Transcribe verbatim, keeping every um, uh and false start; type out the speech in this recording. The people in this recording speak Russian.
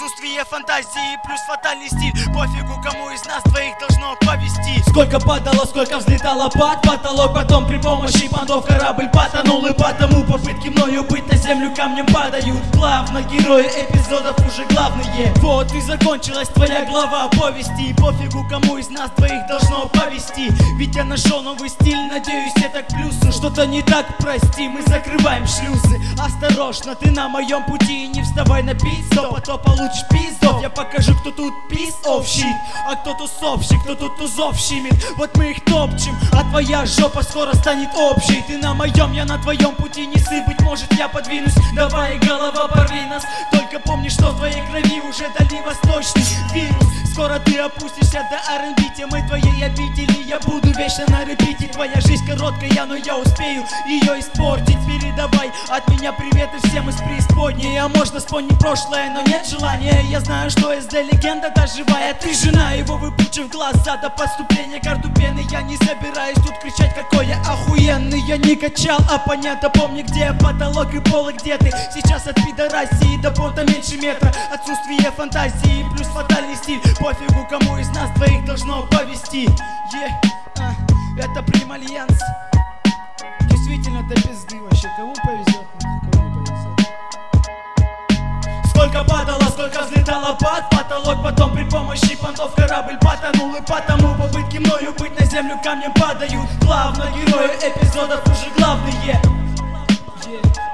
Отсутствие фантазии плюс фатальный стиль. Пофигу, кому из нас двоих должно повести. Сколько падало, сколько взлетало под потолок. Потом при помощи понтов корабль потонул. И потому попытки мною быть на землю камнем падают. Главно герои эпизодов уже главные. Вот и закончилась твоя глава повести. Пофигу, кому из нас двоих должно повести. Ведь я нашел новый стиль, надеюсь, это к плюсу. Что-то не так, прости, мы закрываем шлюзы. Осторожно, ты на моем пути, не вставай на пиздов, а то получишь пиздов. Я покажу, кто тут piece of shit, а кто тусовщик, кто тут тузов щимит. Вот мы их топчем, а твоя жопа скоро станет общей. Ты на моем, я на твоем пути, не сыпь, быть может я подвинусь. Давай, голова, порви нас. Только помни, что в твоей крови уже дальневосточный вирус. Скоро ты опустишься до ар энд би, темы твоей обители. Я буду вечно на репите. Твоя жизнь короткая, но я успею ее испортить. Передавай от меня приветы всем из преисподней. А можно вспомнить прошлое, но нет желания. Я знаю, что эс дэ легенда та живая. Ты жена его, выпучив глаза до подступления карту пены. Я не собираюсь тут кричать, какой я охуенный. Я не качал оппонента, помни, где потолок и пол, и где ты. Сейчас от пидорасии до понта меньше метра. Отсутствие фантазии плюс фатальный стиль. Пофигу, кому из нас двоих должно повести. Yeah, uh, это Прим Альянс. Действительно до пизды вообще. Кому повезет, кому не повезет. Сколько падало, сколько взлетало под потолок. Потом при помощи понтов корабль потонул. И потому попытки мною быть на землю камнем падают. Главно герои эпизодов уже главные. Yeah.